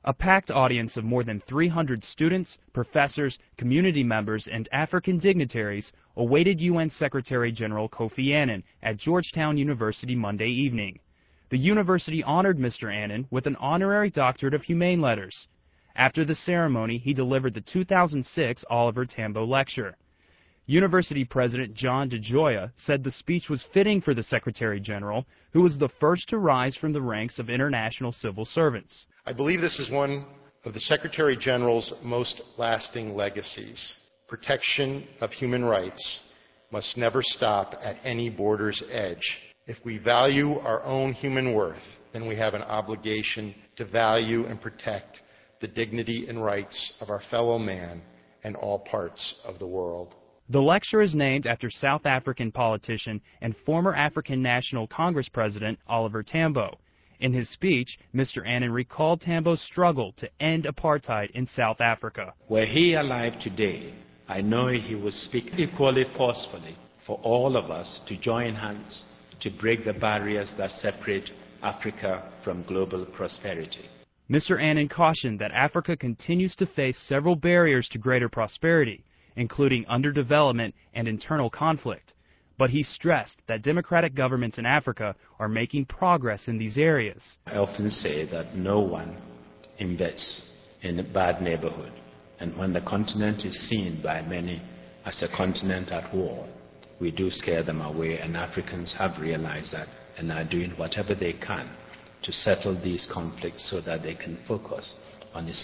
A packed audience of more than 300 students, professors, community members, and African dignitaries awaited UN Secretary General Kofi Annan at Georgetown University Monday evening. The university honored Mr. Annan with an honorary doctorate of humane letters. After the ceremony, he delivered the 2006 Oliver Tambo Lecture. University President John DeGioia said the speech was fitting for the Secretary General, who was the first to rise from the ranks of international civil servants. I believe this is one of the Secretary General's most lasting legacies. Protection of human rights must never stop at any border's edge. If we value our own human worth, then we have an obligation to value and protect the dignity and rights of our fellow man and all parts of the world. The lecture is named after South African politician and former African National Congress President Oliver Tambo. In his speech, Mr. Annan recalled Tambo's struggle to end apartheid in South Africa. Were he alive today, I know he would speak equally forcefully for all of us to join hands to break the barriers that separate Africa from global prosperity. Mr. Annan cautioned that Africa continues to face several barriers to greater prosperity, including underdevelopment and internal conflict. But he stressed that democratic governments in Africa are making progress in these areas. I often say that no one invests in a bad neighborhood. And when the continent is seen by many as a continent at war, we do scare them away, and Africans have realized that and are doing whatever they can to settle these conflicts so that they can focus on the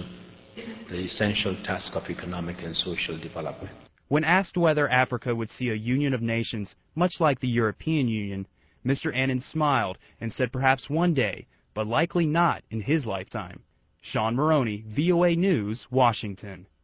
essential task of economic and social development. When asked whether Africa would see a union of nations much like the European Union, Mr. Annan smiled and said perhaps one day, but likely not in his lifetime. Sean Maroney, VOA News, Washington.